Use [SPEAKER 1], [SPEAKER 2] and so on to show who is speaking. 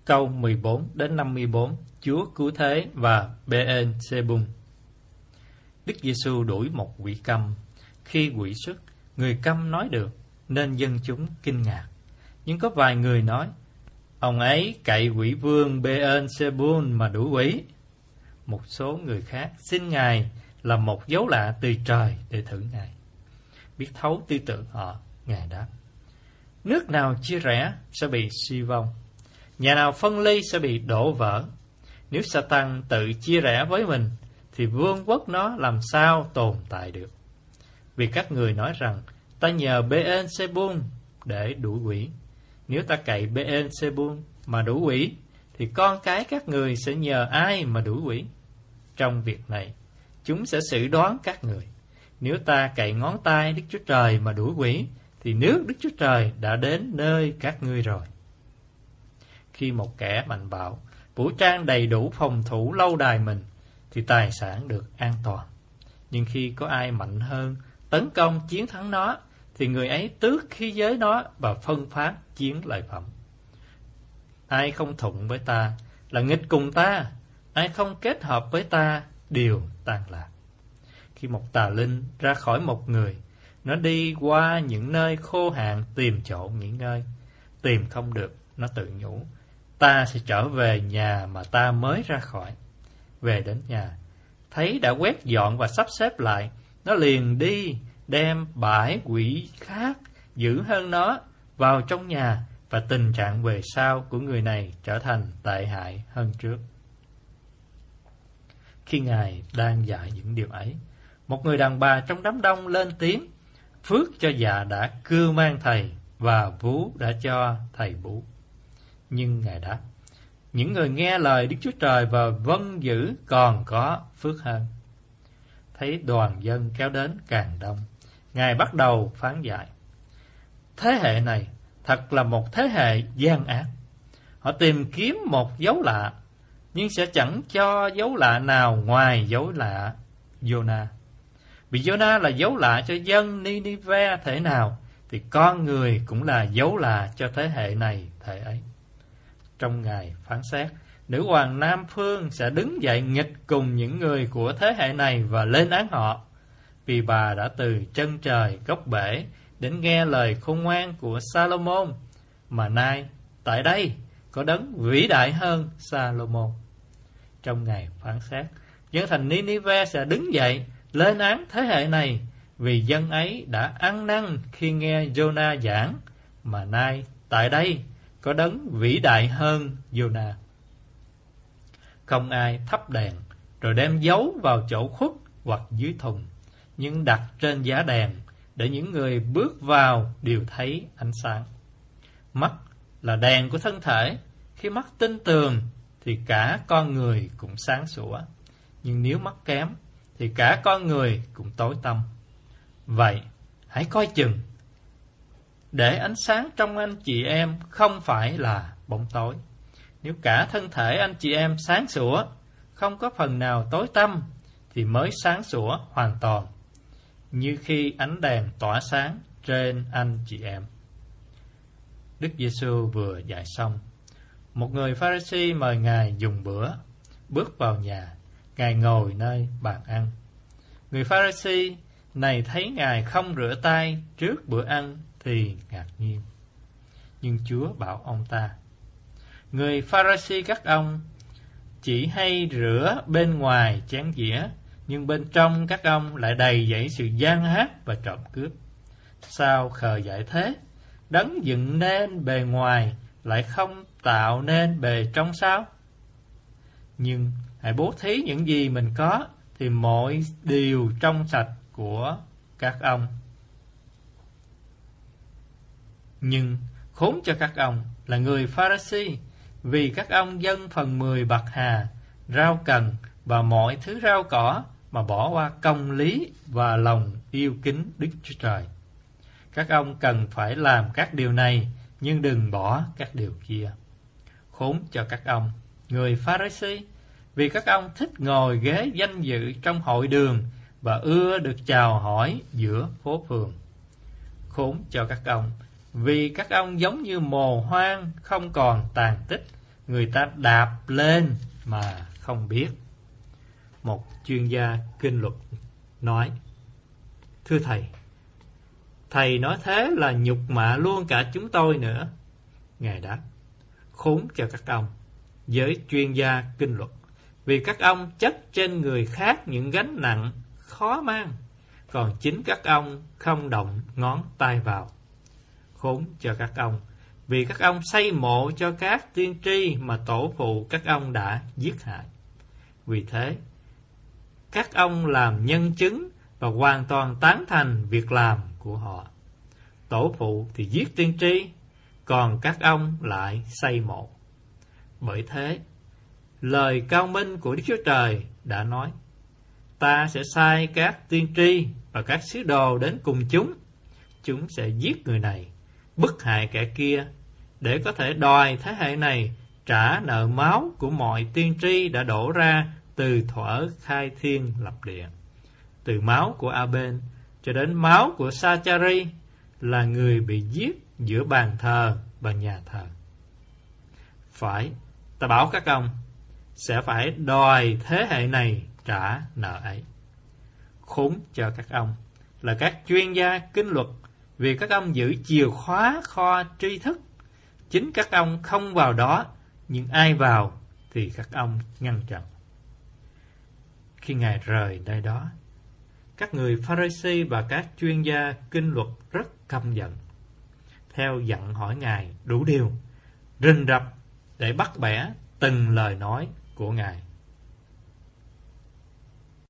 [SPEAKER 1] câu 14 đến 54, Chúa cứu thế và Beelzebul. Đức Giêsu đuổi một quỷ câm. Khi quỷ xuất, người câm nói được, nên dân chúng kinh ngạc. Nhưng có vài người nói, ông ấy cậy quỷ vương Beelzebul mà đuổi quỷ. Một số người khác xin Ngài làm một dấu lạ từ trời để thử Ngài. Biết thấu tư tưởng họ, Ngài đáp, nước nào chia rẽ sẽ bị suy vong, nhà nào phân ly sẽ bị đổ vỡ. Nếu Sa-tan tự chia rẽ với mình, thì vương quốc nó làm sao tồn tại được? Vì các người nói rằng, ta nhờ Beelzebul để đuổi quỷ. Nếu ta cậy Beelzebul mà đuổi quỷ, thì con cái các người sẽ nhờ ai mà đuổi quỷ? Trong việc này, chúng sẽ xử đoán các người. Nếu ta cậy ngón tay Đức Chúa Trời mà đuổi quỷ, thì nước Đức Chúa Trời đã đến nơi các ngươi rồi. Khi một kẻ mạnh bạo, vũ trang đầy đủ phòng thủ lâu đài mình, thì tài sản được an toàn. Nhưng khi có ai mạnh hơn, tấn công chiến thắng nó, thì người ấy tước khí giới nó và phân phát chiến lợi phẩm. Ai không thuận với ta là nghịch cùng ta, ai không kết hợp với ta đều tan lạc. Khi một tà linh ra khỏi một người, nó đi qua những nơi khô hạn tìm chỗ nghỉ ngơi. Tìm không được, nó tự nhủ, ta sẽ trở về nhà mà ta mới ra khỏi. Về đến nhà, thấy đã quét dọn và sắp xếp lại, nó liền đi đem bãi quỷ khác dữ hơn nó vào trong nhà, và tình trạng về sau của người này trở thành tệ hại hơn trước. Khi Ngài đang dạy những điều ấy, một người đàn bà trong đám đông lên tiếng, phước cho dạ đã cưu mang thầy, và vú đã cho thầy bú. Nhưng Ngài đáp, những người nghe lời Đức Chúa Trời và vâng giữ còn có phước hơn. Thấy đoàn dân kéo đến càng đông, Ngài bắt đầu phán dạy. Thế hệ này thật là một thế hệ gian ác. Họ tìm kiếm một dấu lạ, nhưng sẽ chẳng cho dấu lạ nào ngoài dấu lạ Giô-na. Vì Giô-na là dấu lạ cho dân Ni-ni-ve thể nào, thì con người cũng là dấu lạ cho thế hệ này thể ấy. Trong ngày phán xét, nữ hoàng Nam Phương sẽ đứng dậy nghịch cùng những người của thế hệ này và lên án họ, vì bà đã từ chân trời góc bể đến nghe lời khôn ngoan của Sa-lô-môn, mà nay tại đây có đấng vĩ đại hơn Sa-lô-môn. Trong ngày phán xét, dân thành Ni-ni-ve sẽ đứng dậy lên án thế hệ này, vì dân ấy đã ăn năn khi nghe Giô-na giảng, mà nay tại đây có đấng vĩ đại hơn Giô-na. Không ai thắp đèn rồi đem giấu vào chỗ khuất hoặc dưới thùng, nhưng đặt trên giá đèn, để những người bước vào đều thấy ánh sáng. Mắt là đèn của thân thể. Khi mắt tinh tường thì cả con người cũng sáng sủa, nhưng nếu mắt kém thì cả con người cũng tối tăm. Vậy hãy coi chừng, để ánh sáng trong anh chị em không phải là bóng tối. Nếu cả thân thể anh chị em sáng sủa, không có phần nào tối tăm, thì mới sáng sủa hoàn toàn, như khi ánh đèn tỏa sáng trên anh chị em. Đức Giêsu vừa dạy xong, một người Pha-ri-si mời Ngài dùng bữa. Bước vào nhà, Ngài ngồi nơi bàn ăn. Người Pha-ri-si này thấy Ngài không rửa tay trước bữa ăn thì ngạc nhiên. Nhưng Chúa bảo ông ta, người Pha-ri-si các ông chỉ hay rửa bên ngoài chén dĩa, nhưng bên trong các ông lại đầy dẫy sự gian ác và trộm cướp. Sao khờ dại thế? Đấng dựng nên bề ngoài lại không tạo nên bề trong sao? Nhưng hãy bố thí những gì mình có, thì mọi điều trong sạch của các ông. Nhưng khốn cho các ông là người Pha-ri-si, vì các ông dâng phần 10 bạc hà, rau cần và mọi thứ rau cỏ, mà bỏ qua công lý và lòng yêu kính Đức Chúa Trời. Các ông cần phải làm các điều này, nhưng đừng bỏ các điều kia. Khốn cho các ông, người Pha-ri-si, vì các ông thích ngồi ghế danh dự trong hội đường và ưa được chào hỏi giữa phố phường. Khốn cho các ông, vì các ông giống như mồ hoang không còn tàn tích, người ta đạp lên mà không biết. Một chuyên gia kinh luật nói: thưa thầy nói thế là nhục mạ luôn cả chúng tôi nữa. Ngài đáp: khốn cho các ông, giới chuyên gia kinh luật, vì các ông chất trên người khác những gánh nặng khó mang, còn chính các ông không động ngón tay vào. Khốn cho các ông, vì các ông xây mộ cho các tiên tri mà tổ phụ các ông đã giết hại. Vì thế, các ông làm nhân chứng và hoàn toàn tán thành việc làm của họ. Tổ phụ thì giết tiên tri, còn các ông lại xây mộ. Bởi thế, lời cao minh của Đức Chúa Trời đã nói: ta sẽ sai các tiên tri và các sứ đồ đến cùng chúng. Chúng sẽ giết người này, bức hại kẻ kia, để có thể đòi thế hệ này trả nợ máu của mọi tiên tri đã đổ ra từ thuở khai thiên lập địa, từ máu của A-bên cho đến máu của Sa-cha-ri, là người bị giết giữa bàn thờ và nhà thờ. Phải, ta bảo các ông, sẽ phải đòi thế hệ này trả nợ ấy. Khốn cho các ông là các chuyên gia kinh luật, vì các ông giữ chìa khóa kho tri thức. Chính các ông không vào đó, nhưng ai vào thì các ông ngăn chặn. Khi Ngài rời nơi đó, các người Pha-ri-si và các chuyên gia kinh luật rất căm giận, theo dặn hỏi Ngài đủ điều, rình rập để bắt bẻ từng lời nói của Ngài.